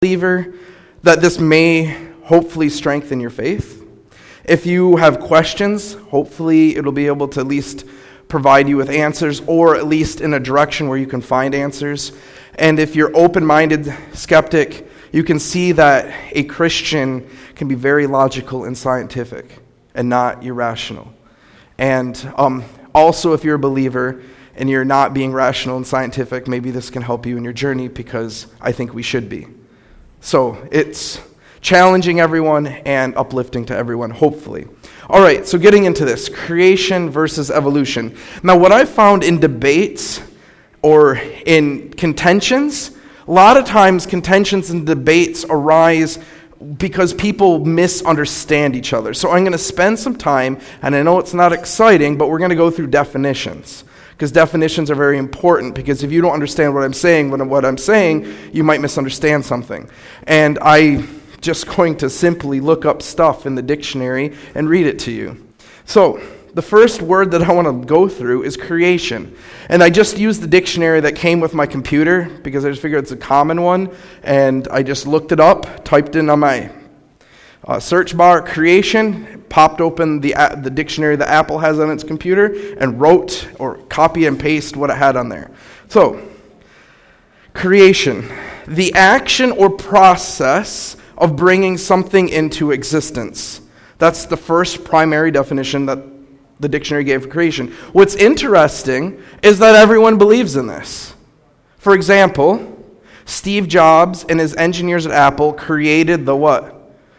believer, that this may hopefully strengthen your faith. If you have questions, hopefully it'll be able to at least provide you with answers, or at least in a direction where you can find answers. And if you're open-minded skeptic, you can see that a Christian can be very logical and scientific and not irrational. And also, if you're a believer and you're not being rational and scientific, maybe this can help you in your journey, because I think we should be. So it's challenging everyone and uplifting to everyone, hopefully. All right, so getting into this, creation versus evolution. Now, what I've found in debates or in contentions, a lot of times contentions and debates arise because people misunderstand each other. So I'm going to spend some time, and I know it's not exciting, but we're going to go through definitions. Because definitions are very important, because if you don't understand what I'm saying, you might misunderstand something. And I'm just going to simply look up stuff in the dictionary and read it to you. So, the first word that I want to go through is creation. And I just used the dictionary that came with my computer, because I just figured it's a common one. And I just looked it up, typed in on my search bar, creation, popped open the dictionary that Apple has on its computer, and wrote or copy and paste what it had on there. So, creation, the action or process of bringing something into existence. That's the first primary definition that the dictionary gave for creation. What's interesting is that everyone believes in this. For example, Steve Jobs and his engineers at Apple created the what?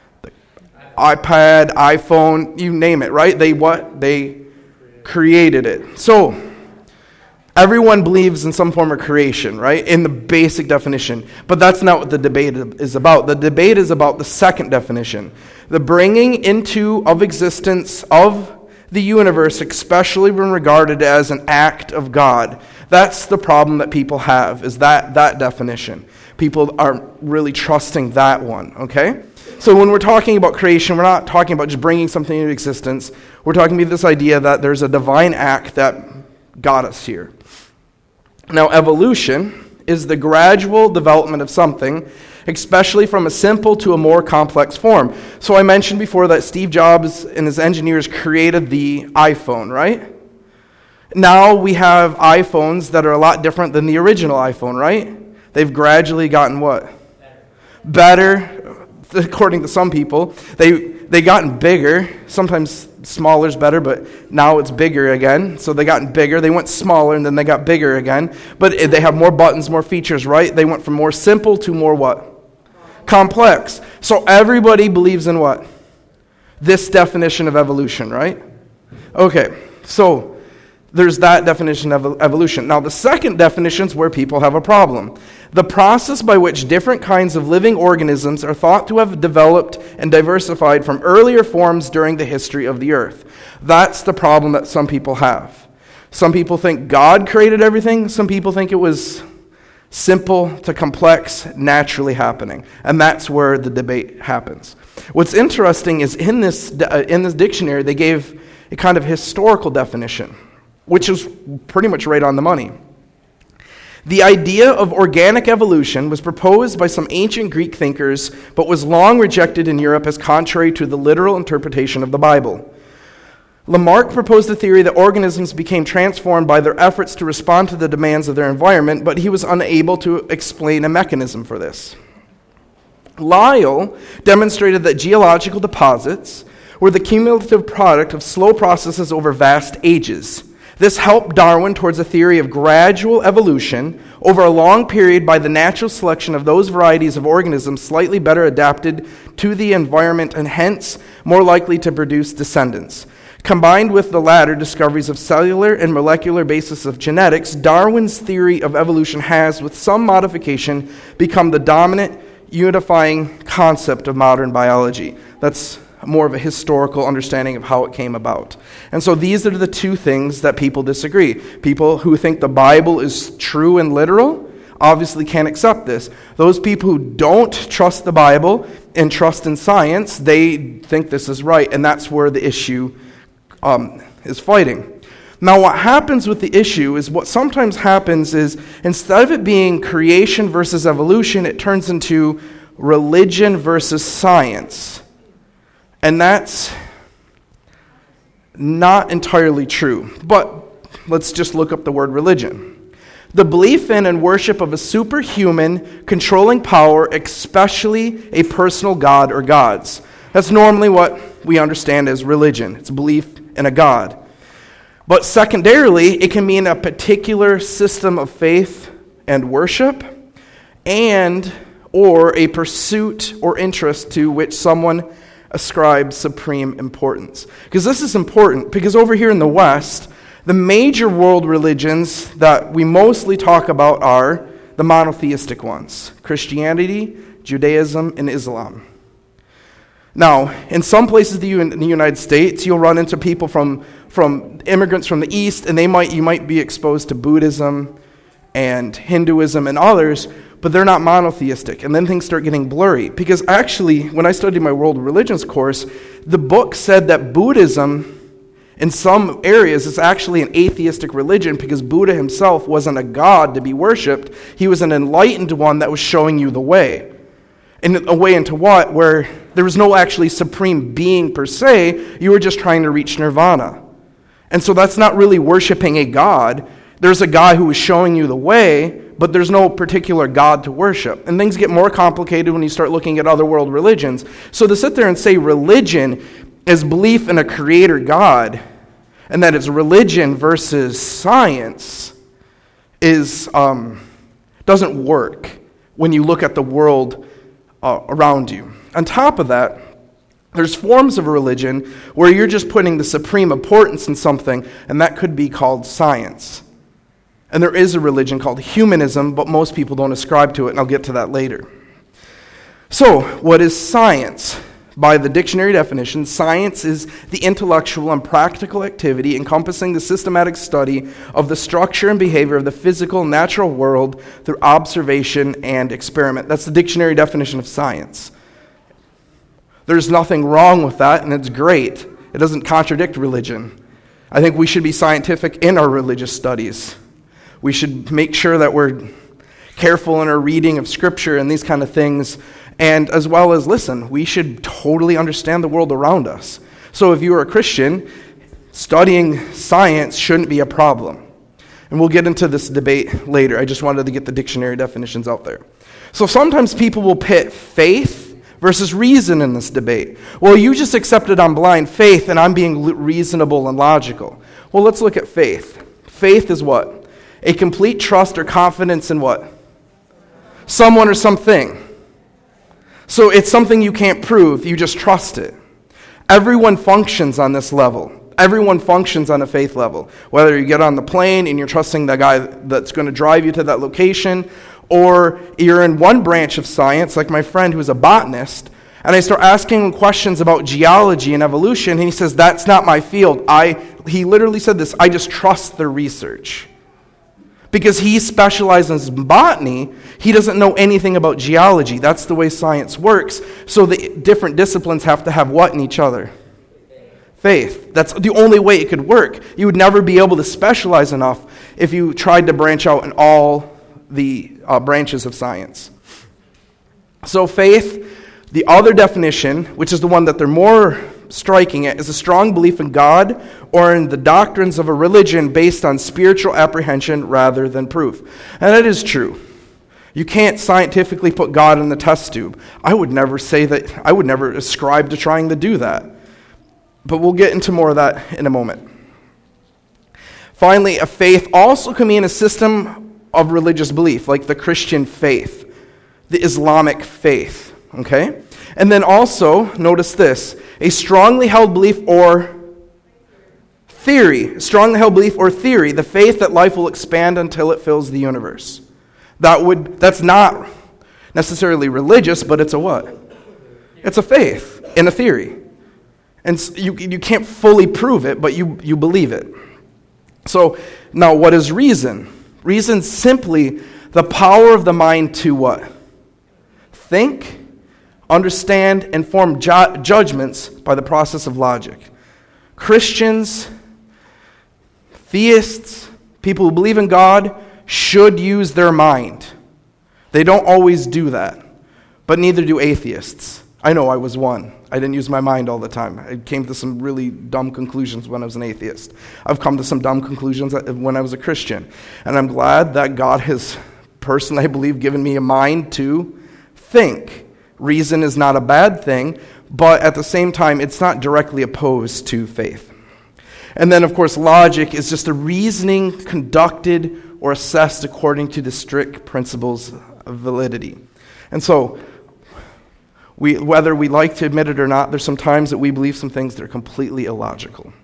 iPad, iPhone, you name it, right? They created it. So, everyone believes in some form of creation, right? In the basic definition. But that's not what the debate is about. The debate is about the second definition. The bringing into of existence of the universe, especially when regarded as an act of God. That's the problem that people have, is that definition. People aren't really trusting that one, okay? So when we're talking about creation, we're not talking about just bringing something into existence. We're talking about this idea that there's a divine act that got us here. Now, evolution is the gradual development of something, especially from a simple to a more complex form. So I mentioned before that Steve Jobs and his engineers created the iPhone, right? Now we have iPhones that are a lot different than the original iPhone, right? They've gradually gotten what? Better, according to some people. They gotten bigger. Sometimes smaller is better, but now it's bigger again. So they gotten bigger. They went smaller, and then they got bigger again. But they have more buttons, more features, right? They went from more simple to more what? Complex. So everybody believes in what? This definition of evolution, right? Okay, so there's that definition of evolution. Now, the second definition is where people have a problem. The process by which different kinds of living organisms are thought to have developed and diversified from earlier forms during the history of the earth. That's the problem that some people have. Some people think God created everything. Some people think it was simple to complex, naturally happening. And that's where the debate happens. What's interesting is in this dictionary, they gave a kind of historical definition, which is pretty much right on the money. The idea of organic evolution was proposed by some ancient Greek thinkers, but was long rejected in Europe as contrary to the literal interpretation of the Bible. Lamarck proposed the theory that organisms became transformed by their efforts to respond to the demands of their environment, but he was unable to explain a mechanism for this. Lyell demonstrated that geological deposits were the cumulative product of slow processes over vast ages. This helped Darwin towards a theory of gradual evolution over a long period by the natural selection of those varieties of organisms slightly better adapted to the environment and hence more likely to produce descendants. Combined with the latter discoveries of cellular and molecular basis of genetics, Darwin's theory of evolution has, with some modification, become the dominant unifying concept of modern biology. That's more of a historical understanding of how it came about. And so these are the two things that people disagree. People who think the Bible is true and literal obviously can't accept this. Those people who don't trust the Bible and trust in science, they think this is right, and that's where the issue is fighting. Now, what happens with the issue is what sometimes happens is instead of it being creation versus evolution, it turns into religion versus science. And that's not entirely true. But let's just look up the word religion. The belief in and worship of a superhuman, controlling power, especially a personal god or gods. That's normally what we understand as religion. It's a belief in a god. But secondarily, it can mean a particular system of faith and worship, and or a pursuit or interest to which someone ascribes supreme importance. Because this is important, because over here in the West, the major world religions that we mostly talk about are the monotheistic ones: Christianity, Judaism, and Islam. Now, in some places in the United States, you'll run into people from immigrants from the East, and you might be exposed to Buddhism and Hinduism and others, but they're not monotheistic. And then things start getting blurry. Because actually, when I studied my world religions course, the book said that Buddhism, in some areas, is actually an atheistic religion because Buddha himself wasn't a god to be worshipped. He was an enlightened one that was showing you the way. In a way into what? Where there was no actually supreme being per se, you were just trying to reach nirvana. And so that's not really worshiping a god. There's a guy who is showing you the way, but there's no particular god to worship. And things get more complicated when you start looking at other world religions. So to sit there and say religion is belief in a creator god, and that it's religion versus science, doesn't work when you look at the world around you. On top of that, there's forms of religion where you're just putting the supreme importance in something, and that could be called science. And there is a religion called humanism, but most people don't ascribe to it, and I'll get to that later. So, what is science? By the dictionary definition, science is the intellectual and practical activity encompassing the systematic study of the structure and behavior of the physical, natural world through observation and experiment. That's the dictionary definition of science. There's nothing wrong with that, and it's great. It doesn't contradict religion. I think we should be scientific in our religious studies. We should make sure that we're careful in our reading of Scripture and these kind of things. And as well as, listen, we should totally understand the world around us. So if you are a Christian, studying science shouldn't be a problem. And we'll get into this debate later. I just wanted to get the dictionary definitions out there. So sometimes people will pit faith versus reason in this debate. Well, you just accepted on blind faith, and I'm being reasonable and logical. Well, let's look at faith. Faith is what? A complete trust or confidence in what? Someone or something. So it's something you can't prove, you just trust it. Everyone functions on this level. Everyone functions on a faith level. Whether you get on the plane and you're trusting the guy that's going to drive you to that location, or you're in one branch of science, like my friend who's a botanist, and I start asking him questions about geology and evolution, and he says, that's not my field. He literally said this, I just trust the research. Because he specializes in botany, he doesn't know anything about geology. That's the way science works. So the different disciplines have to have what in each other? Faith. That's the only way it could work. You would never be able to specialize enough if you tried to branch out in all the branches of science. So faith, the other definition, which is the one that they're more striking at, is a strong belief in God or in the doctrines of a religion based on spiritual apprehension rather than proof. And that is true. You can't scientifically put God in the test tube. I would never say that. I would never ascribe to trying to do that. But we'll get into more of that in a moment. Finally, a faith also can mean a system of religious belief, like the Christian faith, the Islamic faith. Okay? And then also, notice this, a strongly held belief or theory, the faith that life will expand until it fills the universe. That's not necessarily religious, but it's a what? It's a faith in a theory. And you can't fully prove it, but you believe it. So, now what is reason? Reason's simply the power of the mind to what? Think, understand, and form judgments by the process of logic. Christians, theists, people who believe in God should use their mind. They don't always do that. but neither do atheists. I know I was one. I didn't use my mind all the time. I came to some really dumb conclusions when I was an atheist. I've come to some dumb conclusions when I was a Christian. And I'm glad that God has personally, I believe, given me a mind to think. Reason is not a bad thing, but at the same time, it's not directly opposed to faith. And then, of course, logic is just a reasoning conducted or assessed according to the strict principles of validity. And so, whether we like to admit it or not, there's some times that we believe some things that are completely illogical.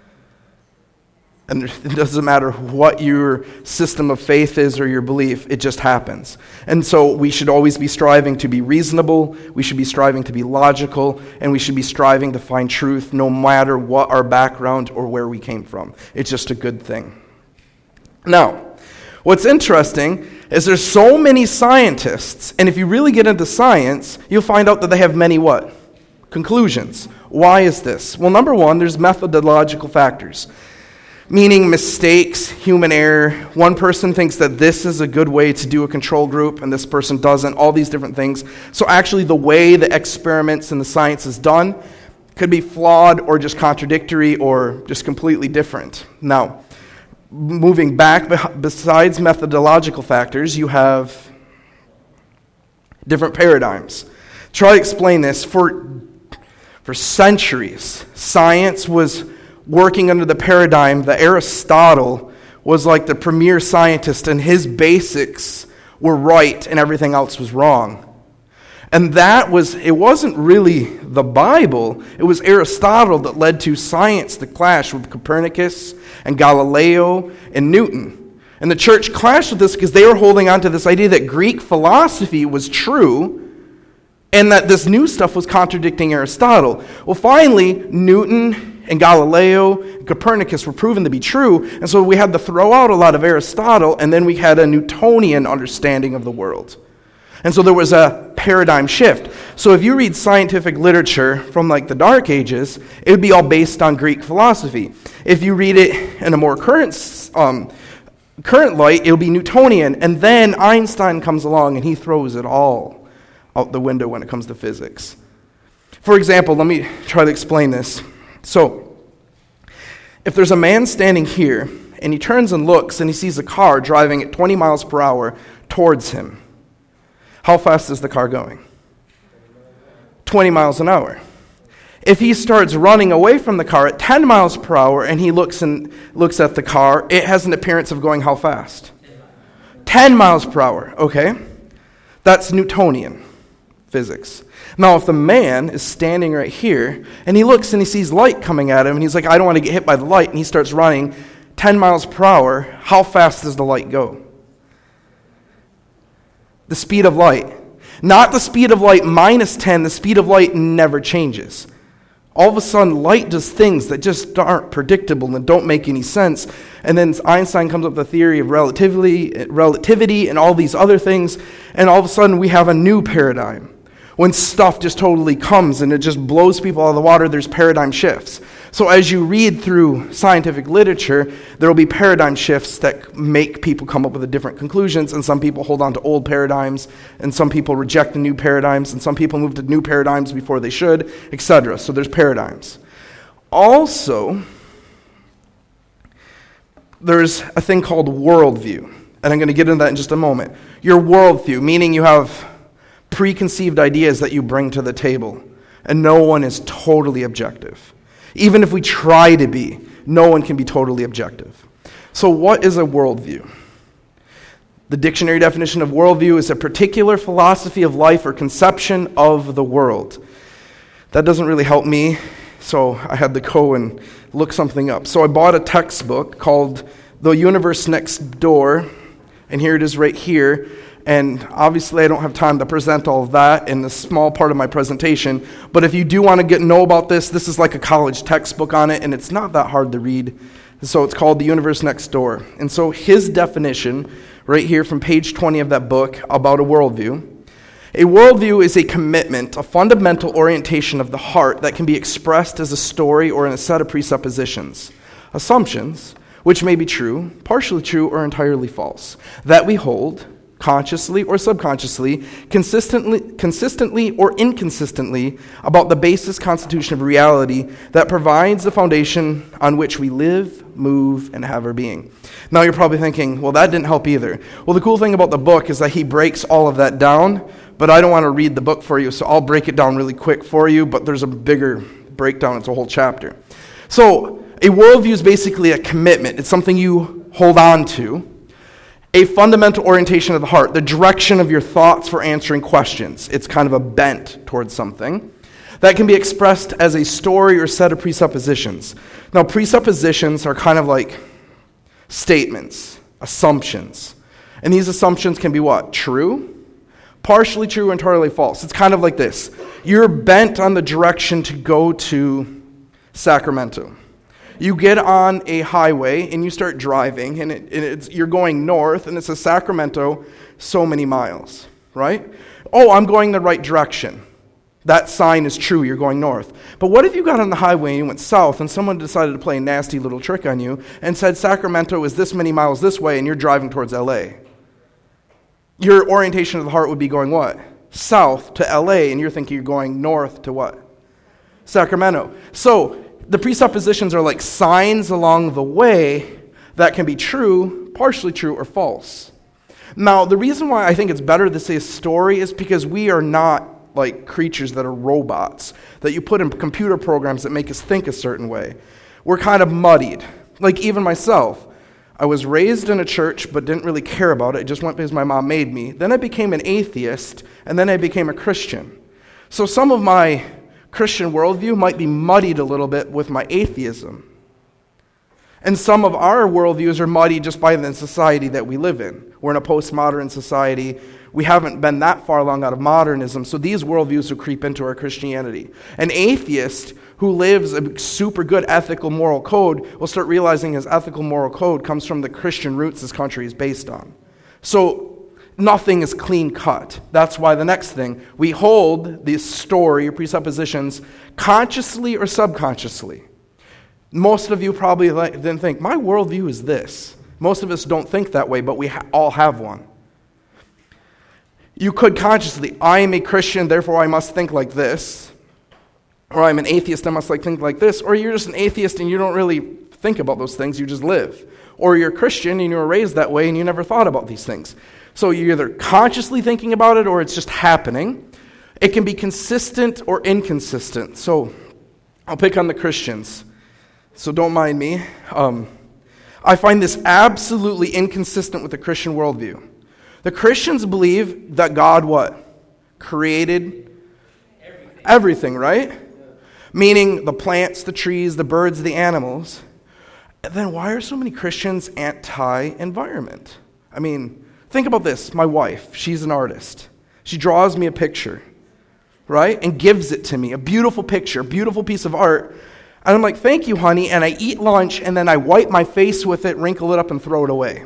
And it doesn't matter what your system of faith is or your belief, it just happens. And so we should always be striving to be reasonable, we should be striving to be logical, and we should be striving to find truth no matter what our background or where we came from. It's just a good thing. Now, what's interesting is there's so many scientists, and if you really get into science, you'll find out that they have many what? Conclusions. Why is this? Well, number one, there's methodological factors. Meaning mistakes, human error. One person thinks that this is a good way to do a control group, and this person doesn't, all these different things. So actually the way the experiments and the science is done could be flawed or just contradictory or just completely different. Now, moving back, besides methodological factors, you have different paradigms. Try to explain this. For centuries, science was working under the paradigm that Aristotle was like the premier scientist and his basics were right and everything else was wrong. And it wasn't really the Bible, it was Aristotle that led to science to clash with Copernicus and Galileo and Newton. And the church clashed with this because they were holding on to this idea that Greek philosophy was true and that this new stuff was contradicting Aristotle. Well, finally, Newton and Galileo and Copernicus were proven to be true, and so we had to throw out a lot of Aristotle, and then we had a Newtonian understanding of the world. And so there was a paradigm shift. So if you read scientific literature from like the Dark Ages, it would be all based on Greek philosophy. If you read it in a more current light, it'll be Newtonian, and then Einstein comes along and he throws it all out the window when it comes to physics. For example, let me try to explain this. So, if there's a man standing here, and he turns and looks, and he sees a car driving at 20 miles per hour towards him, how fast is the car going? 20 miles an hour. If he starts running away from the car at 10 miles per hour, and he looks at the car, it has an appearance of going how fast? 10 miles per hour, okay? That's Newtonian physics. Now, if the man is standing right here, and he looks and he sees light coming at him, and he's like, I don't want to get hit by the light, and he starts running 10 miles per hour, how fast does the light go? The speed of light. Not the speed of light minus 10, the speed of light never changes. All of a sudden, light does things that just aren't predictable and don't make any sense. And then Einstein comes up with the theory of relativity and all these other things, and all of a sudden we have a new paradigm. When stuff just totally comes and it just blows people out of the water, there's paradigm shifts. So as you read through scientific literature, there will be paradigm shifts that make people come up with different conclusions, and some people hold on to old paradigms, and some people reject the new paradigms, and some people move to new paradigms before they should, etc. So there's paradigms. Also, there's a thing called worldview, and I'm going to get into that in just a moment. Your worldview, meaning you have preconceived ideas that you bring to the table, and no one is totally objective. Even if we try to be, no one can be totally objective. So what is a worldview? The dictionary definition of worldview is a particular philosophy of life or conception of the world. That doesn't really help me, so I had to go and look something up. So I bought a textbook called The Universe Next Door, and here it is right here. And obviously I don't have time to present all of that in the small part of my presentation, but if you do want to know about this is like a college textbook on it, and it's not that hard to read. So it's called The Universe Next Door. And so his definition, right here from page 20 of that book, about a worldview is a commitment, a fundamental orientation of the heart that can be expressed as a story or in a set of presuppositions, assumptions, which may be true, partially true, or entirely false, that we hold consciously or subconsciously, consistently or inconsistently, about the basis constitution of reality that provides the foundation on which we live, move, and have our being. Now you're probably thinking, well, that didn't help either. Well, the cool thing about the book is that he breaks all of that down, but I don't want to read the book for you, so I'll break it down really quick for you, but there's a bigger breakdown. It's a whole chapter. So a worldview is basically a commitment. It's something you hold on to. A fundamental orientation of the heart, the direction of your thoughts for answering questions. It's kind of a bent towards something. That can be expressed as a story or set of presuppositions. Now, presuppositions are kind of like statements, assumptions. And these assumptions can be what? True, partially true, entirely false. It's kind of like this. You're bent on the direction to go to Sacramento. You get on a highway and you start driving, and you're going north, and it says Sacramento so many miles, right? Oh, I'm going the right direction. That sign is true, you're going north. But what if you got on the highway and you went south, and someone decided to play a nasty little trick on you and said Sacramento is this many miles this way, and you're driving towards LA? Your orientation of the heart would be going what? South to LA, and you're thinking you're going north to what? Sacramento. So the presuppositions are like signs along the way that can be true, partially true, or false. Now, the reason why I think it's better to say a story is because we are not like creatures that are robots, that you put in computer programs that make us think a certain way. We're kind of muddied. Like even myself, I was raised in a church but didn't really care about it. I just went because my mom made me. Then I became an atheist, and then I became a Christian. So some of my Christian worldview might be muddied a little bit with my atheism. And some of our worldviews are muddied just by the society that we live in. We're in a postmodern society. We haven't been that far along out of modernism, so these worldviews will creep into our Christianity. An atheist who lives a super good ethical moral code will start realizing his ethical moral code comes from the Christian roots this country is based on. So nothing is clean cut. That's why the next thing, we hold this story or presuppositions consciously or subconsciously. Most of you probably then think, my worldview is this. Most of us don't think that way, but we all have one. You could consciously, I am a Christian, therefore I must think like this. Or I'm an atheist, I must think like this. Or you're just an atheist and you don't really think about those things, you just live. Or you're a Christian and you were raised that way and you never thought about these things. So you're either consciously thinking about it or it's just happening. It can be consistent or inconsistent. So I'll pick on the Christians. So don't mind me. I find this absolutely inconsistent with the Christian worldview. The Christians believe that God what? Created everything, right? Meaning the plants, the trees, the birds, the animals. And then why are so many Christians anti-environment? I mean, think about this. My wife, she's an artist. She draws me a picture, right? And gives it to me, a beautiful picture, a beautiful piece of art. And I'm like, thank you, honey. And I eat lunch, and then I wipe my face with it, wrinkle it up, and throw it away.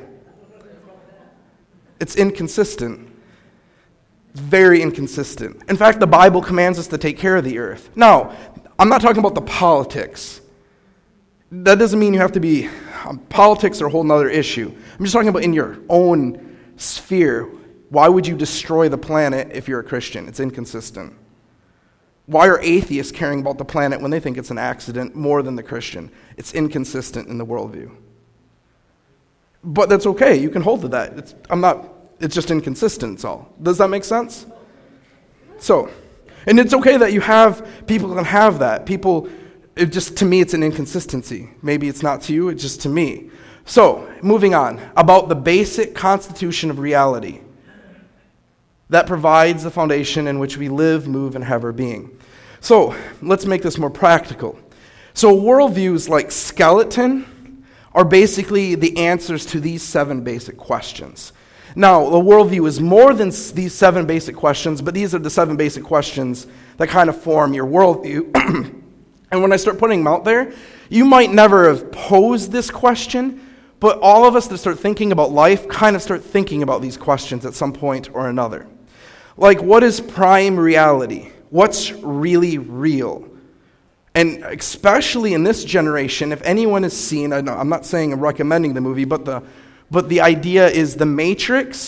It's inconsistent. It's very inconsistent. In fact, the Bible commands us to take care of the earth. Now, I'm not talking about the politics. That doesn't mean you have to be... politics are a whole other issue. I'm just talking about in your own sphere. Why would you destroy the planet if you're a Christian? It's inconsistent. Why are atheists caring about the planet when they think it's an accident more than the Christian? It's inconsistent in the worldview. But that's okay. You can hold to that. It's just inconsistent, it's all. Does that make sense? So, and it's okay that you have people that have that. To me, it's an inconsistency. Maybe it's not to you, it's just to me. So, moving on. About the basic constitution of reality that provides the foundation in which we live, move, and have our being. So, let's make this more practical. So, worldviews like skeleton are basically the answers to these 7 basic questions. Now, the worldview is more than these 7 basic questions, but these are the 7 basic questions that kind of form your worldview. And when I start putting them out there, you might never have posed this question, but all of us that start thinking about life kind of start thinking about these questions at some point or another. Like, what is prime reality? What's really real? And especially in this generation, if anyone has seen, I'm not saying I'm recommending the movie, but the idea is The Matrix.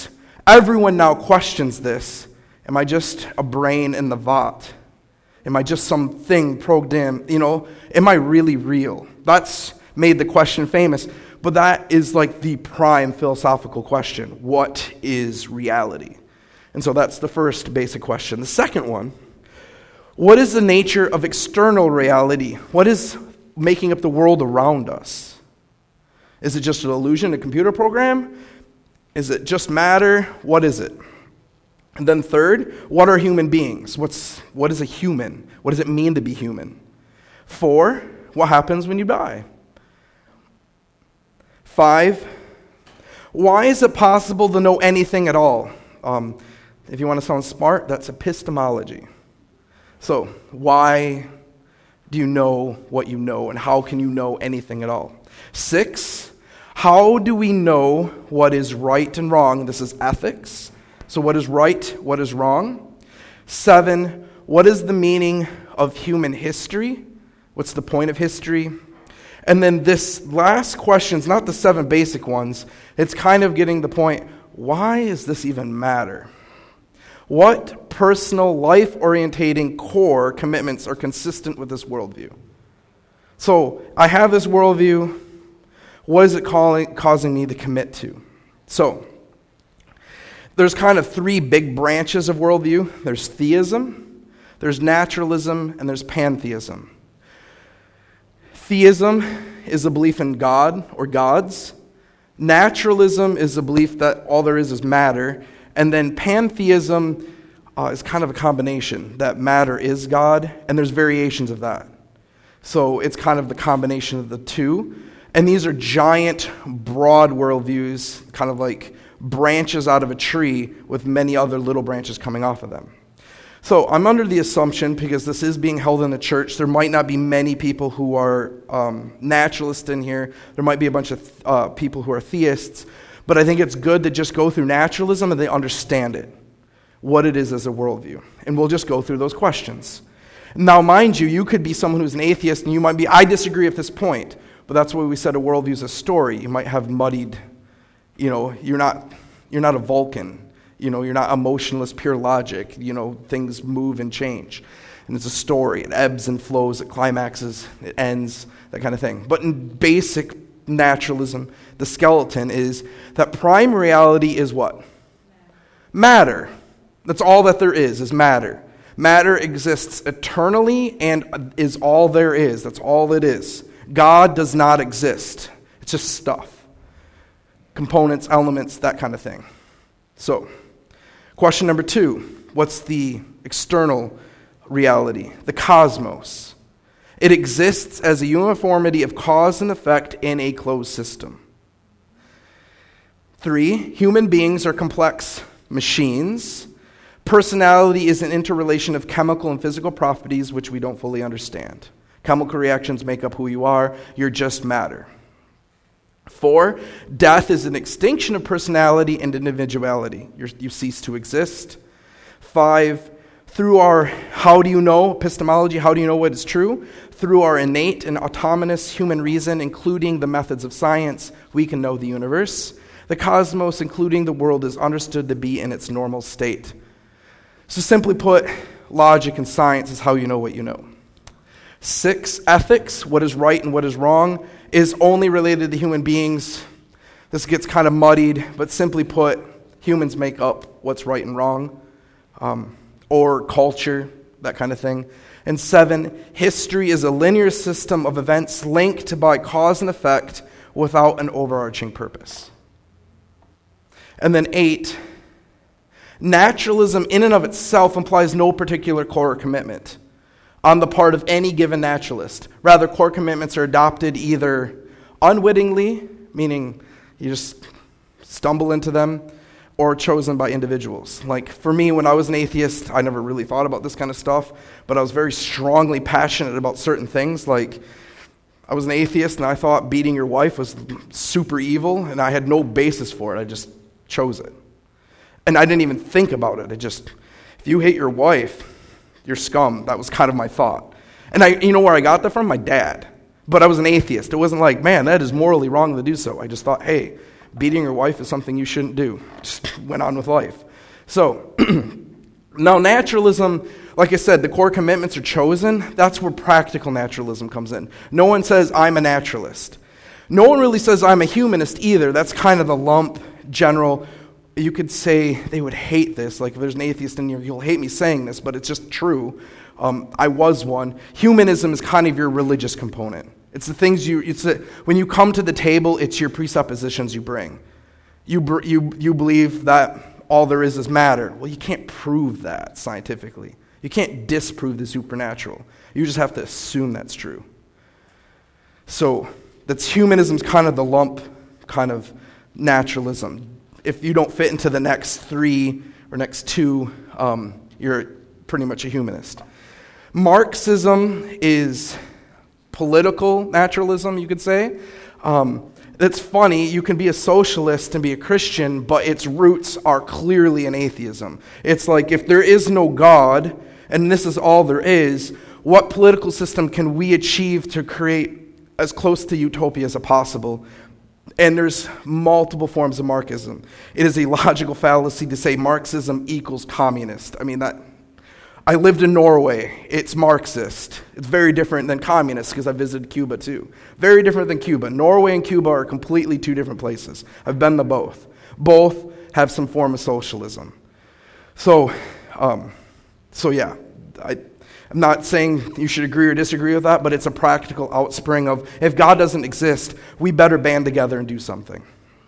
Everyone now questions this. Am I just a brain in the vat? Am I just something programmed? Am I really real? That's made the question famous. But that is like the prime philosophical question. What is reality? And so that's the first basic question. The second one, what is the nature of external reality? What is making up the world around us? Is it just an illusion, a computer program? Is it just matter? What is it? And then third, what are human beings? What is a human? What does it mean to be human? 4, what happens when you die? 5, why is it possible to know anything at all? If you want to sound smart, that's epistemology. So, why do you know what you know, and how can you know anything at all? 6, how do we know what is right and wrong? This is ethics. So what is right, what is wrong? 7, what is the meaning of human history? What's the point of history? And then this last question is not the 7 basic ones. It's kind of getting the point, why does this even matter? What personal, life-orientating core commitments are consistent with this worldview? So I have this worldview. What is it causing me to commit to? So there's kind of 3 big branches of worldview. There's theism, there's naturalism, and there's pantheism. Theism is a belief in God or gods. Naturalism is a belief that all there is matter. And then pantheism is kind of a combination, that matter is God, and there's variations of that. So it's kind of the combination of the two. And these are giant, broad worldviews, kind of like branches out of a tree with many other little branches coming off of them. So I'm under the assumption, because this is being held in the church, there might not be many people who are naturalists in here. There might be a bunch of people who are theists. But I think it's good to just go through naturalism and they understand it, what it is as a worldview. And we'll just go through those questions. Now, mind you, you could be someone who's an atheist and you might be, I disagree at this point. But that's why we said a worldview is a story. You might have muddied, you're not a Vulcan. You're not emotionless, pure logic. Things move and change. And it's a story. It ebbs and flows. It climaxes. It ends. That kind of thing. But in basic naturalism, the skeleton is that prime reality is what? Matter. That's all that there is matter. Matter exists eternally and is all there is. That's all it is. God does not exist. It's just stuff. Components, elements, that kind of thing. So, question number 2. What's the external reality? The cosmos. It exists as a uniformity of cause and effect in a closed system. 3. Human beings are complex machines. Personality is an interrelation of chemical and physical properties which we don't fully understand. Chemical reactions make up who you are. You're just matter. 4, death is an extinction of personality and individuality. You cease to exist. 5, through our how do you know, epistemology, how do you know what is true? Through our innate and autonomous human reason, including the methods of science, we can know the universe. The cosmos, including the world, is understood to be in its normal state. So simply put, logic and science is how you know what you know. 6, ethics, what is right and what is wrong, is only related to human beings. This gets kind of muddied, but simply put, humans make up what's right and wrong, or culture, that kind of thing. And 7, history is a linear system of events linked by cause and effect without an overarching purpose. And then 8, naturalism in and of itself implies no particular core commitment on the part of any given naturalist. Rather, core commitments are adopted either unwittingly, meaning you just stumble into them, or chosen by individuals. Like for me, when I was an atheist, I never really thought about this kind of stuff, but I was very strongly passionate about certain things. Like I was an atheist and I thought beating your wife was super evil, and I had no basis for it. I just chose it. And I didn't even think about it. If you hate your wife, you're scum. That was kind of my thought. And you know where I got that from? My dad. But I was an atheist. It wasn't like, man, that is morally wrong to do so. I just thought, hey, beating your wife is something you shouldn't do. Just went on with life. So, now naturalism, like I said, the core commitments are chosen. That's where practical naturalism comes in. No one says, I'm a naturalist. No one really says, I'm a humanist either. That's kind of the lump, general. You could say they would hate this. Like if there's an atheist in here, you'll hate me saying this, but it's just true. I was one. Humanism is kind of your religious component. It's the things when you come to the table, it's your presuppositions you bring. You believe that all there is matter. Well, you can't prove that scientifically. You can't disprove the supernatural. You just have to assume that's true. So that's humanism's kind of the lump, kind of naturalism. If you don't fit into the next 3 or next 2, you're pretty much a humanist. Marxism is political naturalism, you could say. It's funny, you can be a socialist and be a Christian, but its roots are clearly in atheism. It's like if there is no God, and this is all there is, what political system can we achieve to create as close to utopia as possible? And there's multiple forms of Marxism. It is a logical fallacy to say Marxism equals communist. I lived in Norway. It's Marxist. It's very different than communist because I visited Cuba too. Very different than Cuba. Norway and Cuba are completely 2 different places. I've been to both. Both have some form of socialism. So yeah, I'm not saying you should agree or disagree with that, but it's a practical outspring of if God doesn't exist, we better band together and do something.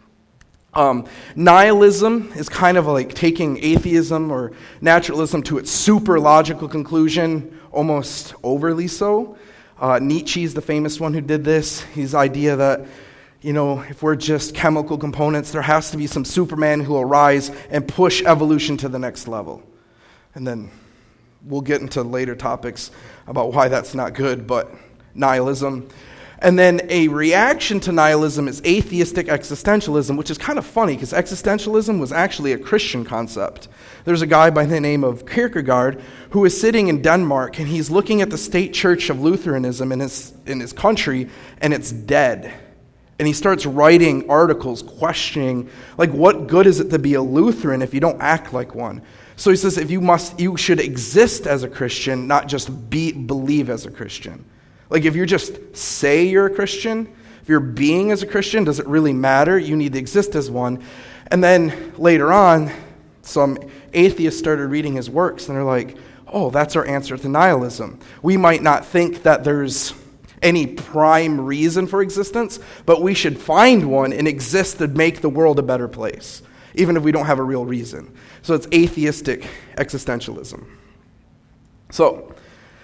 Nihilism is kind of like taking atheism or naturalism to its super logical conclusion, almost overly so. Nietzsche's the famous one who did this. His idea that, if we're just chemical components, there has to be some Superman who will rise and push evolution to the next level. And then we'll get into later topics about why that's not good, but nihilism. And then a reaction to nihilism is atheistic existentialism, which is kind of funny because existentialism was actually a Christian concept. There's a guy by the name of Kierkegaard who is sitting in Denmark and he's looking at the state church of Lutheranism in his country and it's dead. And he starts writing articles questioning, like, what good is it to be a Lutheran if you don't act like one? So he says you should exist as a Christian, not just believe as a Christian. Like if you just say you're a Christian, if you're being as a Christian, does it really matter? You need to exist as one. And then later on, some atheists started reading his works and they're like, oh, that's our answer to nihilism. We might not think that there's any prime reason for existence, but we should find one and exist to make the world a better place, even if we don't have a real reason. So it's atheistic existentialism. So,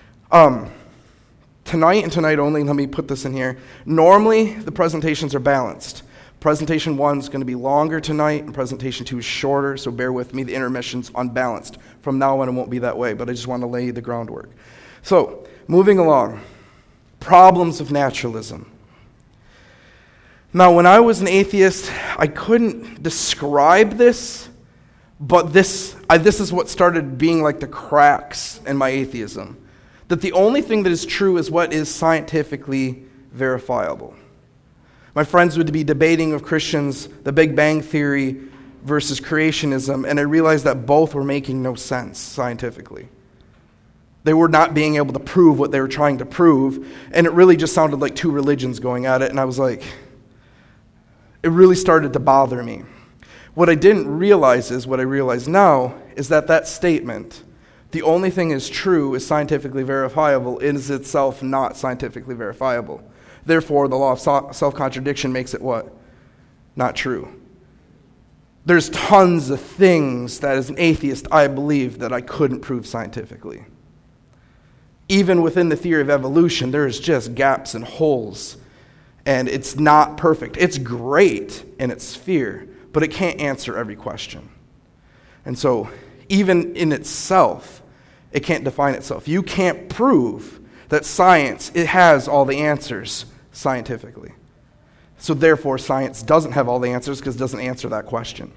tonight and tonight only, let me put this in here. Normally, the presentations are balanced. Presentation 1 is going to be longer tonight, and presentation 2 is shorter, so bear with me. The intermission's unbalanced. From now on, it won't be that way, but I just want to lay the groundwork. So, moving along. Problems of naturalism. Now, when I was an atheist, I couldn't describe this, but this is what started being like the cracks in my atheism. That the only thing that is true is what is scientifically verifiable. My friends would be debating with Christians the Big Bang Theory versus creationism, and I realized that both were making no sense scientifically. They were not being able to prove what they were trying to prove, and it really just sounded like 2 religions going at it, and I was like, it really started to bother me. What I didn't realize is, what I realize now, is that statement, the only thing is true is scientifically verifiable, is itself not scientifically verifiable. Therefore, the law of self-contradiction makes it what? Not true. There's tons of things that as an atheist I believe that I couldn't prove scientifically. Even within the theory of evolution, there's just gaps and holes, and it's not perfect. It's great in its sphere, but it can't answer every question. And so, even in itself, it can't define itself. You can't prove that science, it has all the answers scientifically. So therefore, science doesn't have all the answers because it doesn't answer that question.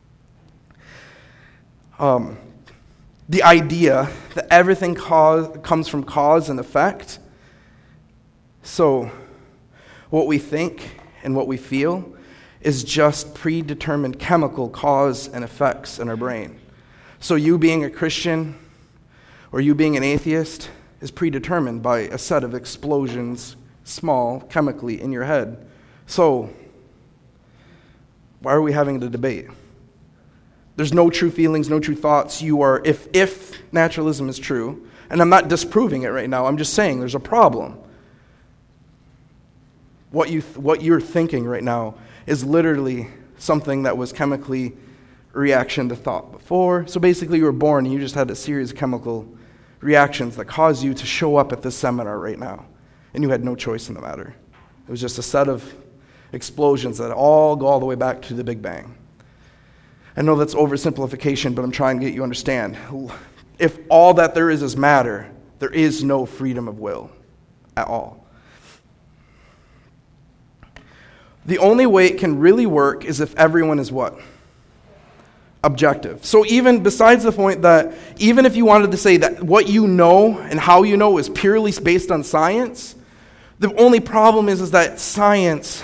The idea that everything comes from cause and effect. So what we think and what we feel is just predetermined chemical cause and effects in our brain. So you being a Christian or you being an atheist is predetermined by a set of explosions, small, chemically, in your head. So why are we having the debate? There's no true feelings, no true thoughts. You are, if naturalism is true, and I'm not disproving it right now, I'm just saying there's a problem. What you're thinking right now is literally something that was chemically reaction to thought before. So basically you were born and you just had a series of chemical reactions that caused you to show up at this seminar right now. And you had no choice in the matter. It was just a set of explosions that all go all the way back to the Big Bang. I know that's oversimplification, but I'm trying to get you to understand. If all that there is matter, there is no freedom of will at all. The only way it can really work is if everyone is what? Objective. So even besides the point that even if you wanted to say that what you know and how you know is purely based on science, the only problem is that science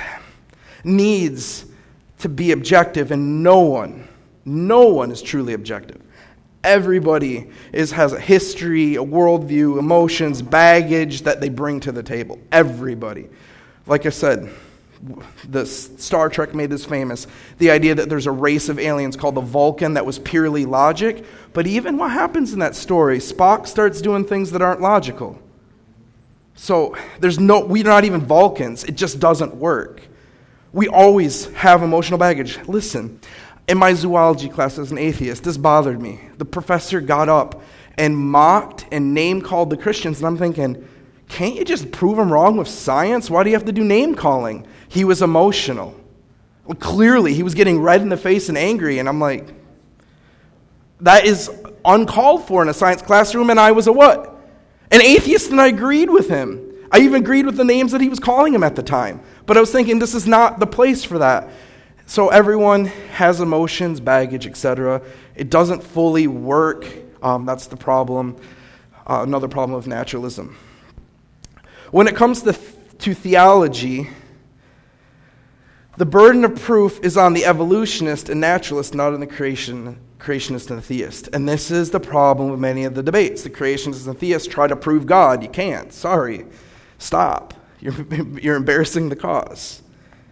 needs to be objective, and no one is truly objective. Everybody has a history, a worldview, emotions, baggage that they bring to the table. Everybody. Like I said, the Star Trek made this famous. The idea that there's a race of aliens called the Vulcan that was purely logic. But even what happens in that story, Spock starts doing things that aren't logical. So we're not even Vulcans. It just doesn't work. We always have emotional baggage. Listen, in my zoology class as an atheist, this bothered me. The professor got up and mocked and name-called the Christians, and I'm thinking, can't you just prove them wrong with science? Why do you have to do name-calling? He was emotional. Well, clearly, he was getting red in the face and angry, and I'm like, that is uncalled for in a science classroom, and I was a what? An atheist, and I agreed with him. I even agreed with the names that he was calling him at the time. But I was thinking, this is not the place for that. So everyone has emotions, baggage, etc. It doesn't fully work. That's the problem. Another problem of naturalism. When it comes to theology, the burden of proof is on the evolutionist and naturalist, not on the creationist and the theist. And this is the problem with many of the debates. The creationists and theists try to prove God. You can't. Sorry. Stop. You're embarrassing the cause.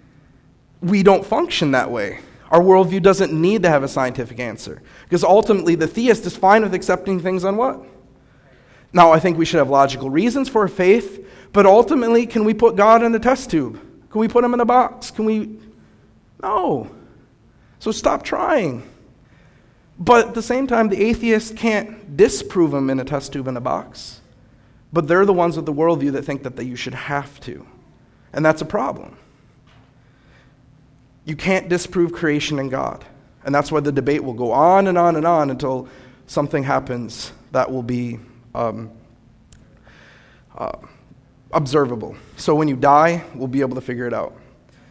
We don't function that way. Our worldview doesn't need to have a scientific answer. Because ultimately, the theist is fine with accepting things on what? Now, I think we should have logical reasons for our faith, but ultimately, can we put God in a test tube? Can we put him in a box? No. So stop trying. But at the same time, the atheist can't disprove him in a test tube in a box. But they're the ones with the worldview that think that you should have to. And that's a problem. You can't disprove creation and God. And that's why the debate will go on and on and on until something happens that will be observable. So when you die, we'll be able to figure it out.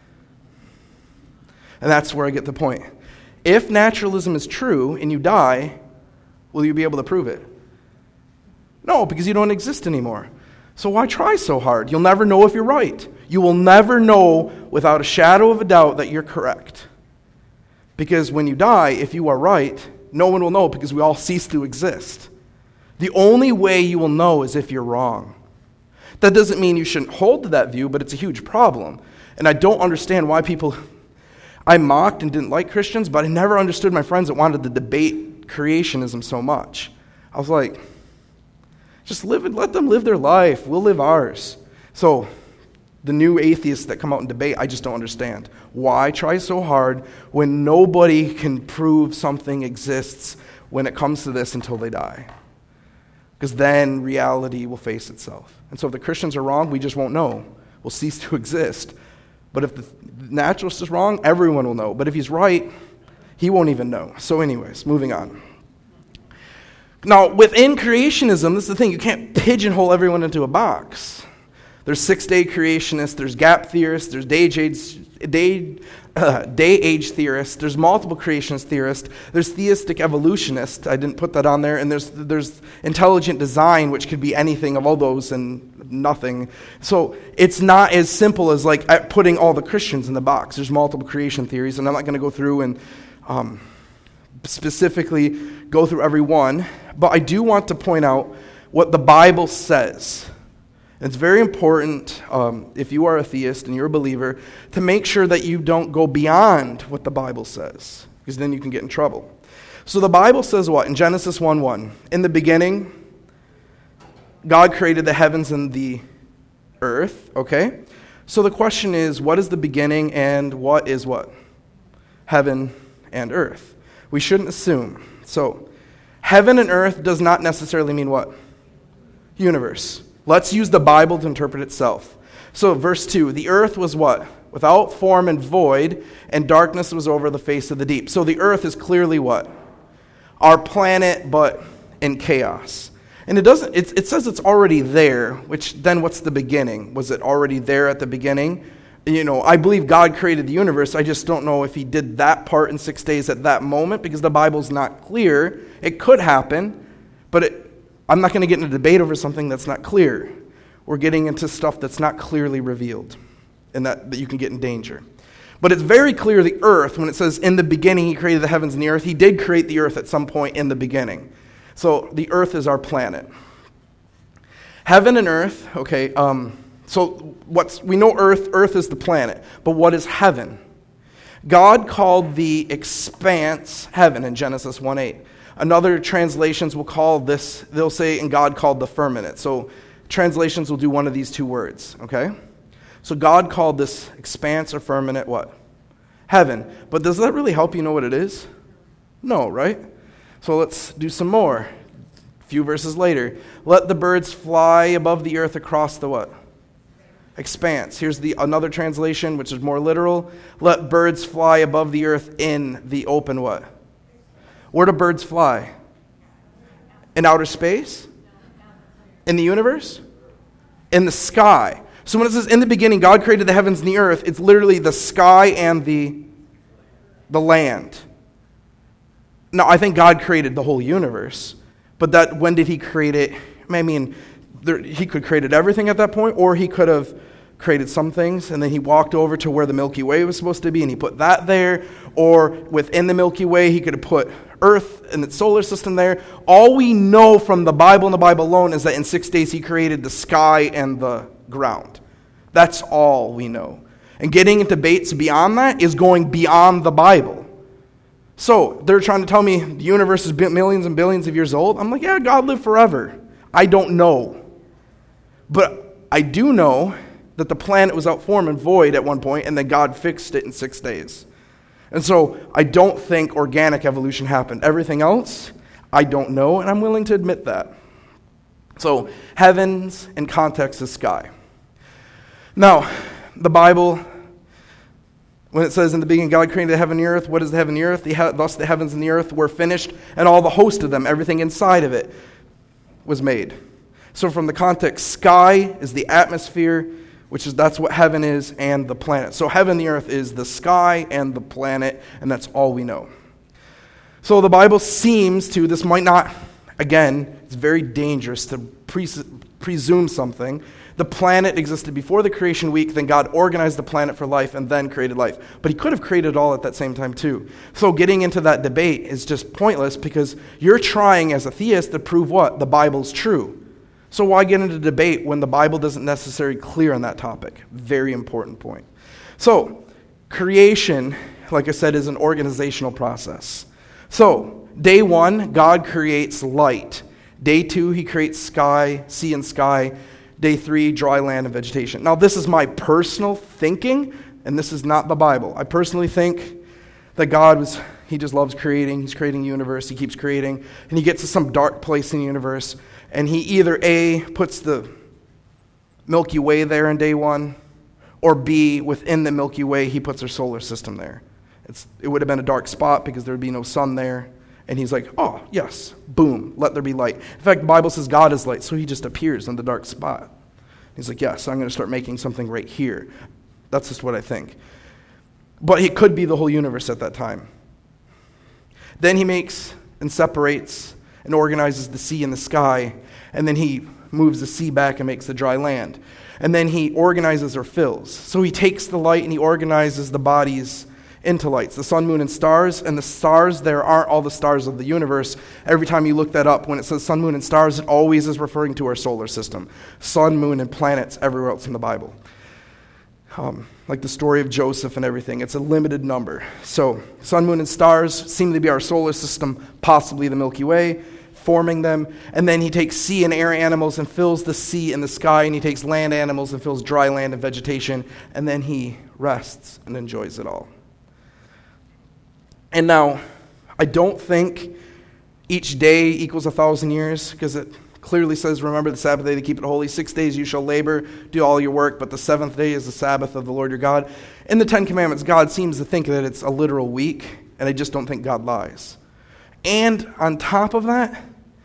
And that's where I get the point. If naturalism is true and you die, will you be able to prove it? No, because you don't exist anymore. So why try so hard? You'll never know if you're right. You will never know without a shadow of a doubt that you're correct. Because when you die, if you are right, no one will know because we all cease to exist. The only way you will know is if you're wrong. That doesn't mean you shouldn't hold to that view, but it's a huge problem. And I don't understand why I mocked and didn't like Christians, but I never understood my friends that wanted to debate creationism so much. I was like, just let them live their life. We'll live ours. So the new atheists that come out and debate, I just don't understand. Why try so hard when nobody can prove something exists when it comes to this until they die? Because then reality will face itself. And so if the Christians are wrong, we just won't know. We'll cease to exist. But if the naturalist is wrong, everyone will know. But if he's right, he won't even know. So anyways, moving on. Now, within creationism, this is the thing, you can't pigeonhole everyone into a box. There's six-day creationists, there's gap theorists, there's day age theorists, there's multiple creationist theorists, there's theistic evolutionists, I didn't put that on there, and there's intelligent design, which could be anything of all those, and nothing. So it's not as simple as like putting all the Christians in the box. There's multiple creation theories, and I'm not going to go through and specifically go through every one, but I do want to point out what the Bible says. It's very important, if you are a theist and you're a believer, to make sure that you don't go beyond what the Bible says, because then you can get in trouble. So the Bible says what? In Genesis 1:1, in the beginning, God created the heavens and the earth, okay? So the question is, what is the beginning and what is what? Heaven and earth. We shouldn't assume. So, heaven and earth does not necessarily mean what? Universe. Let's use the Bible to interpret itself. So, verse 2, the earth was what? Without form and void, and darkness was over the face of the deep. So the earth is clearly what? Our planet, but in chaos. And it says it's already there, which then what's the beginning? Was it already there at the beginning? I believe God created the universe. I just don't know if he did that part in 6 days at that moment, because the Bible's not clear. It could happen, but I'm not going to get in a debate over something that's not clear. We're getting into stuff that's not clearly revealed, and that you can get in danger. But it's very clear the earth, when it says in the beginning he created the heavens and the earth, he did create the earth at some point in the beginning. So the earth is our planet. Heaven and earth, okay, so we know earth is the planet, but what is heaven? God called the expanse heaven in Genesis 1:8. Another translations will call this, they'll say, and God called the firmament. So translations will do one of these two words, okay? So God called this expanse or firmament what? Heaven. But does that really help you know what it is? No, right? So let's do some more. A few verses later. Let the birds fly above the earth across the what? Expanse. Here's another translation, which is more literal. Let birds fly above the earth in the open what? Where do birds fly? In outer space? In the universe? In the sky. So when it says in the beginning God created the heavens and the earth, it's literally the sky and the land. Now, I think God created the whole universe, but when did he create it? I mean, he could have created everything at that point, or he could have created some things, and then he walked over to where the Milky Way was supposed to be, and he put that there, or within the Milky Way, he could have put Earth and its solar system there. All we know from the Bible and the Bible alone is that in 6 days he created the sky and the ground. That's all we know. And getting into debates beyond that is going beyond the Bible. So, they're trying to tell me the universe is millions and billions of years old. I'm like, yeah, God lived forever. I don't know. But I do know that the planet was out form and void at one point, and then God fixed it in 6 days. And so I don't think organic evolution happened. Everything else, I don't know, and I'm willing to admit that. So heavens in context is sky. Now, the Bible, when it says in the beginning God created the heaven and the earth, what is the heaven and the earth? Thus the heavens and the earth were finished, and all the host of them, everything inside of it, was made. So from the context, sky is the atmosphere, that's what heaven is, and the planet. So heaven and the earth is the sky and the planet, and that's all we know. So the Bible seems to, this might not, again, it's very dangerous to presume something. The planet existed before the creation week, then God organized the planet for life and then created life. But he could have created it all at that same time too. So getting into that debate is just pointless, because you're trying as a theist to prove what? The Bible's true. So why get into debate when the Bible doesn't necessarily clear on that topic? Very important point. So, creation, like I said, is an organizational process. So, day 1, God creates light. Day 2, he creates sea and sky. Day 3, dry land and vegetation. Now, this is my personal thinking, and this is not the Bible. I personally think that God he just loves creating. He's creating the universe. He keeps creating. And he gets to some dark place in the universe, and he either A, puts the Milky Way there in day 1, or B, within the Milky Way, he puts our solar system there. It would have been a dark spot because there would be no sun there. And he's like, oh, yes, boom, let there be light. In fact, the Bible says God is light, so he just appears in the dark spot. He's like, yes, I'm going to start making something right here. That's just what I think. But it could be the whole universe at that time. Then he makes and separates and organizes the sea and the sky, and then he moves the sea back and makes the dry land. And then he organizes or fills. So he takes the light and he organizes the bodies into lights. The sun, moon, and stars. And the stars there aren't all the stars of the universe. Every time you look that up, when it says sun, moon, and stars, it always is referring to our solar system. Sun, moon, and planets everywhere else in the Bible. Like the story of Joseph and everything. It's a limited number. So sun, moon, and stars seem to be our solar system, possibly the Milky Way, forming them. And then he takes sea and air animals and fills the sea and the sky, and he takes land animals and fills dry land and vegetation, and then he rests and enjoys it all. And now, I don't think each day equals 1,000 years, because it clearly says, remember the Sabbath day to keep it holy. 6 days you shall labor, do all your work, but the seventh day is the Sabbath of the Lord your God. In the Ten Commandments, God seems to think that it's a literal week, and I just don't think God lies. And on top of that,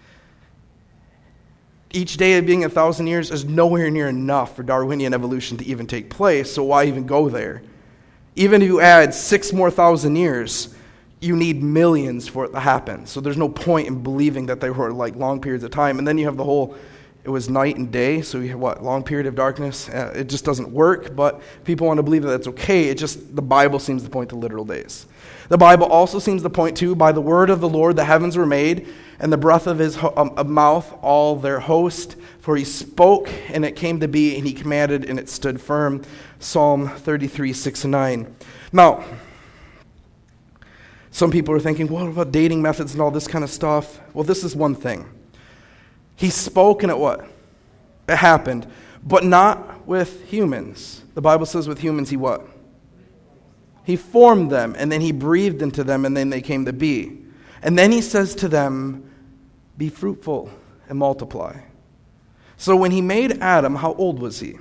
each day of being 1,000 years is nowhere near enough for Darwinian evolution to even take place, so why even go there? Even if you add 6 more thousand years, you need millions for it to happen. So there's no point in believing that they were like long periods of time. And then you have the whole, it was night and day, so you have long period of darkness? It just doesn't work, but people want to believe that that's okay. It just, the Bible seems to point to literal days. The Bible also seems to point to, by the word of the Lord the heavens were made, and the breath of his mouth all their host. For he spoke, and it came to be, and he commanded, and it stood firm. Psalm 33, 6 and 9. Now, some people are thinking, what about dating methods and all this kind of stuff? Well, this is one thing. He spoke and it what? It happened. But not with humans. The Bible says with humans he what? He formed them, and then he breathed into them, and then they came to be. And then he says to them, be fruitful and multiply. So when he made Adam, how old was he?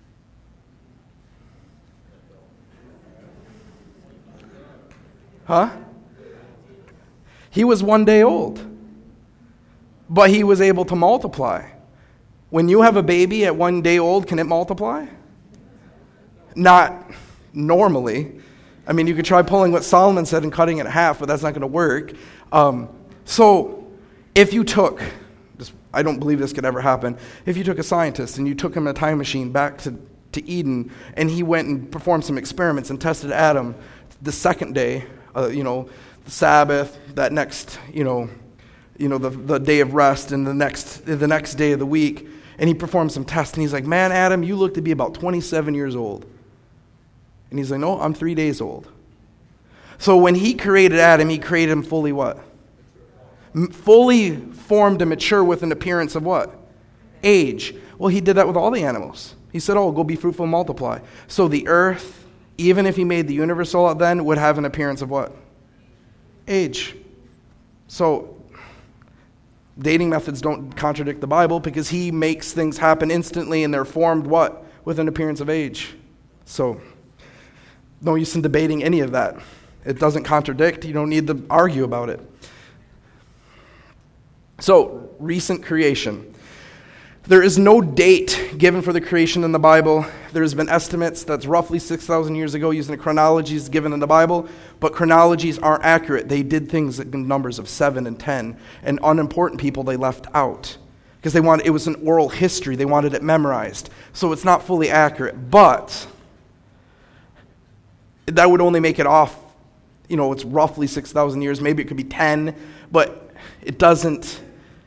Huh? He was 1 day old, but he was able to multiply. When you have a baby at 1 day old, can it multiply? Not normally. I mean, you could try pulling what Solomon said and cutting it in half, but that's not going to work. So if you took, I don't believe this could ever happen, if you took a scientist and you took him in a time machine back to Eden, and he went and performed some experiments and tested Adam the second day, the Sabbath, that next, the day of rest, and the next day of the week, and he performed some tests, and he's like, man, Adam, you look to be about 27 years old. And he's like, no, I'm 3 days old. So when he created Adam, he created him fully what? Fully formed and mature with an appearance of what? Age. Well, he did that with all the animals. He said, oh, go be fruitful and multiply. So the earth, even if he made the universe all then, would have an appearance of what? Age. So dating methods don't contradict the Bible, because he makes things happen instantly, and they're formed what? With an appearance of age. So no use in debating any of that. It doesn't contradict. You don't need to argue about it. So, recent creation. There is no date given for the creation in the Bible. There's been estimates that's roughly 6,000 years ago using the chronologies given in the Bible, but chronologies aren't accurate. They did things in numbers of 7 and 10, and unimportant people they left out because it was an oral history. They wanted it memorized. So it's not fully accurate, but that would only make it off, it's roughly 6,000 years. Maybe it could be 10, but it doesn't,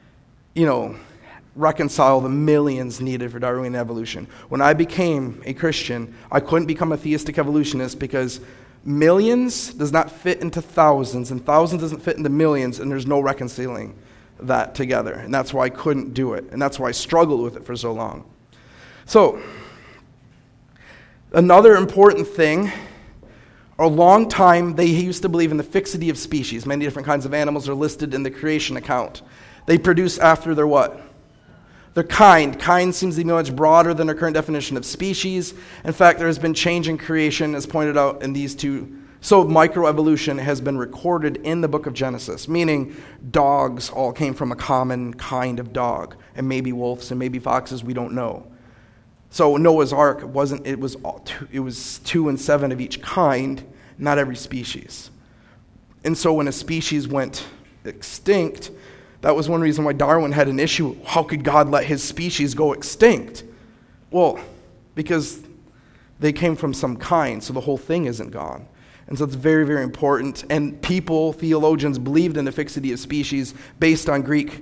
reconcile the millions needed for Darwinian evolution. When I became a Christian, I couldn't become a theistic evolutionist because millions does not fit into thousands, and thousands doesn't fit into millions, and there's no reconciling that together. And that's why I couldn't do it, and that's why I struggled with it for so long. So, another important thing, a long time they used to believe in the fixity of species. Many different kinds of animals are listed in the creation account. They produce after their what? Their kind. Kind seems to be much broader than our current definition of species. In fact, there has been change in creation, as pointed out in these two. So microevolution has been recorded in the book of Genesis, meaning dogs all came from a common kind of dog, and maybe wolves and maybe foxes, we don't know. So Noah's Ark it was 2 and 7 of each kind, not every species. And so when a species went extinct, That was one reason why Darwin had an issue. How could God let his species go extinct? Well, because they came from some kind, so the whole thing isn't gone. And so it's very, very important. And people, theologians, believed in the fixity of species based on Greek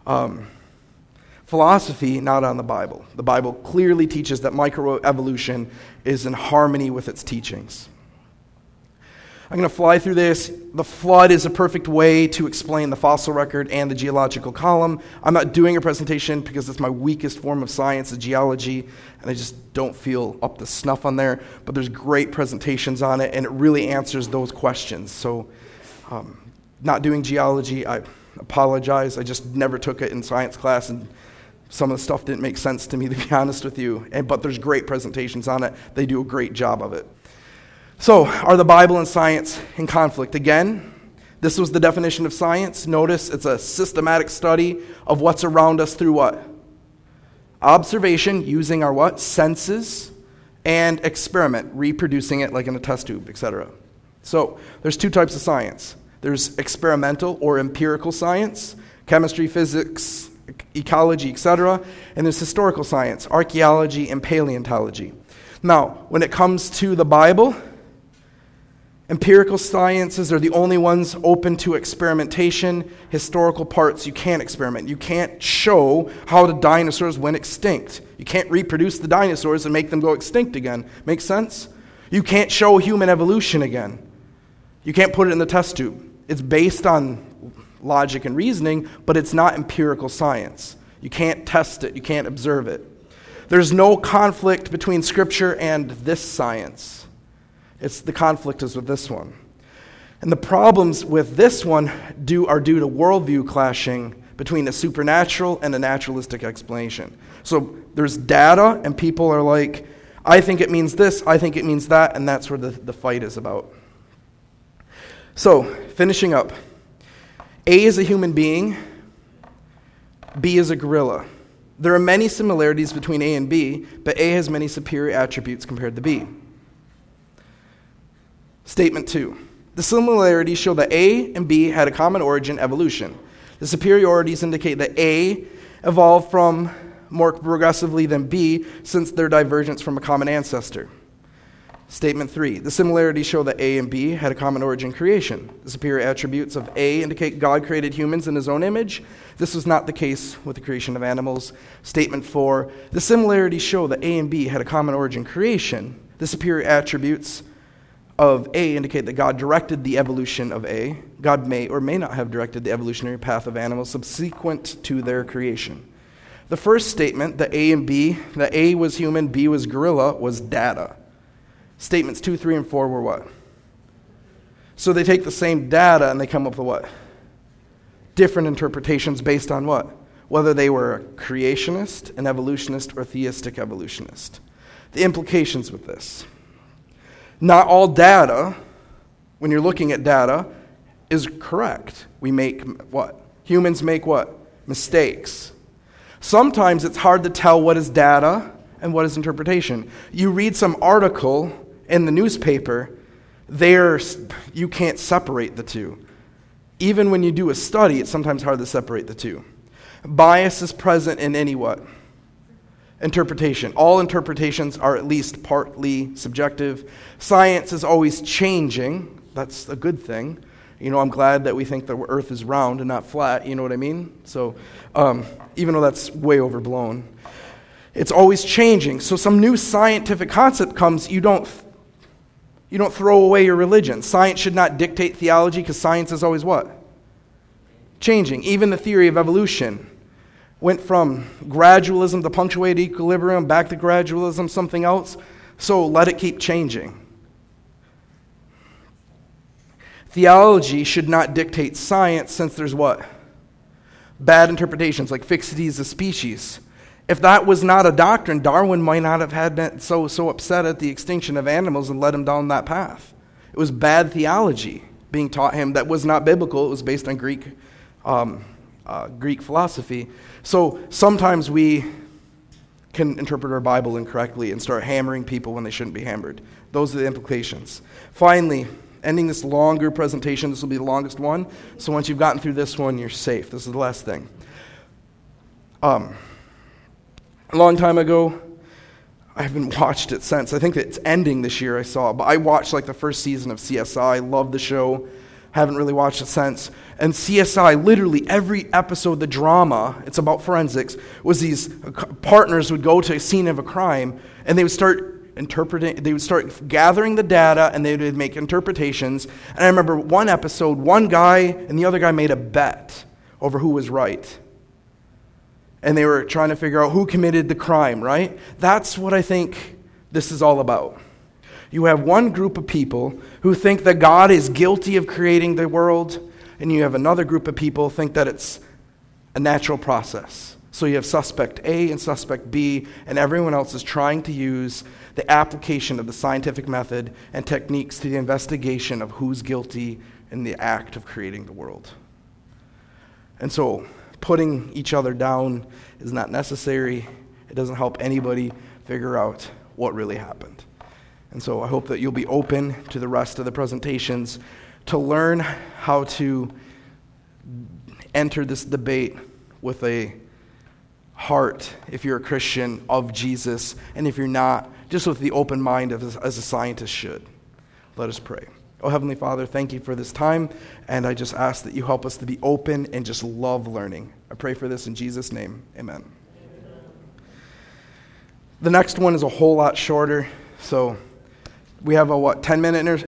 philosophy, not on the Bible. The Bible clearly teaches that microevolution is in harmony with its teachings. I'm going to fly through this. The flood is a perfect way to explain the fossil record and the geological column. I'm not doing a presentation because it's my weakest form of science, the geology, and I just don't feel up to snuff on there. But there's great presentations on it, and it really answers those questions. So not doing geology, I apologize. I just never took it in science class, and some of the stuff didn't make sense to me, to be honest with you. But there's great presentations on it. They do a great job of it. So, are the Bible and science in conflict? Again, this was the definition of science. Notice it's a systematic study of what's around us through what? Observation, using our what? Senses, and experiment, reproducing it like in a test tube, etc. So, there's two types of science. There's experimental or empirical science, chemistry, physics, ecology, etc. And there's historical science, archaeology, and paleontology. Now, when it comes to the Bible, empirical sciences are the only ones open to experimentation. Historical parts, you can't experiment. You can't show how the dinosaurs went extinct. You can't reproduce the dinosaurs and make them go extinct again. Make sense? You can't show human evolution again. You can't put it in the test tube. It's based on logic and reasoning, but it's not empirical science. You can't test it. You can't observe it. There's no conflict between Scripture and this science. The conflict is with this one. And the problems with this one are due to worldview clashing between a supernatural and a naturalistic explanation. So there's data, and people are like, I think it means this, I think it means that, and that's where the fight is about. So, finishing up. A is a human being. B is a gorilla. There are many similarities between A and B, but A has many superior attributes compared to B. Statement 2. The similarities show that A and B had a common origin, evolution. The superiorities indicate that A evolved from more progressively than B since their divergence from a common ancestor. Statement 3. The similarities show that A and B had a common origin, creation. The superior attributes of A indicate God created humans in his own image. This was not the case with the creation of animals. Statement 4. The similarities show that A and B had a common origin, creation. The superior attributes of A indicate that God directed the evolution of A. God may or may not have directed the evolutionary path of animals subsequent to their creation. The first statement, that A was human, B was gorilla, was data. Statements 2, 3, and 4 were what? So they take the same data and they come up with what? Different interpretations based on what? Whether they were a creationist, an evolutionist, or theistic evolutionist. The implications with this. Not all data, when you're looking at data, is correct. We make what? Humans make what? Mistakes. Sometimes it's hard to tell what is data and what is interpretation. You read some article in the newspaper, you can't separate the two. Even when you do a study, it's sometimes hard to separate the two. Bias is present in any what? Interpretation. All interpretations are at least partly subjective. Science is always changing. That's a good thing. I'm glad that we think the earth is round and not flat. You know what I mean? So, even though that's way overblown, it's always changing. So some new scientific concept comes, you don't throw away your religion. Science should not dictate theology because science is always what? Changing. Even the theory of evolution went from gradualism to punctuated equilibrium, back to gradualism, something else. So let it keep changing. Theology should not dictate science since there's what? Bad interpretations like fixities of species. If that was not a doctrine, Darwin might not have had been so upset at the extinction of animals and led him down that path. It was bad theology being taught him that was not biblical. It was based on Greek philosophy. So sometimes we can interpret our Bible incorrectly and start hammering people when they shouldn't be hammered. Those are the implications. Finally, ending this longer presentation. This will be the longest one. So once you've gotten through this one, you're safe. This is the last thing. A long time ago, I haven't watched it since. I think that it's ending this year, I saw. But I watched like the first season of CSI. Love the show. Haven't really watched it since. And CSI, literally every episode, the drama, it's about forensics, was these partners would go to a scene of a crime, and they would start gathering the data, and they would make interpretations. And I remember one episode, one guy and the other guy made a bet over who was right. And they were trying to figure out who committed the crime, right? That's what I think this is all about. You have one group of people who think that God is guilty of creating the world, and you have another group of people who think that it's a natural process. So you have suspect A and suspect B, and everyone else is trying to use the application of the scientific method and techniques to the investigation of who's guilty in the act of creating the world. And so putting each other down is not necessary. It doesn't help anybody figure out what really happened. And so I hope that you'll be open to the rest of the presentations to learn how to enter this debate with a heart, if you're a Christian, of Jesus, and if you're not, just with the open mind as a scientist should. Let us pray. Oh, Heavenly Father, thank you for this time, and I just ask that you help us to be open and just love learning. I pray for this in Jesus' name. Amen. The next one is a whole lot shorter, so we have a 10-minute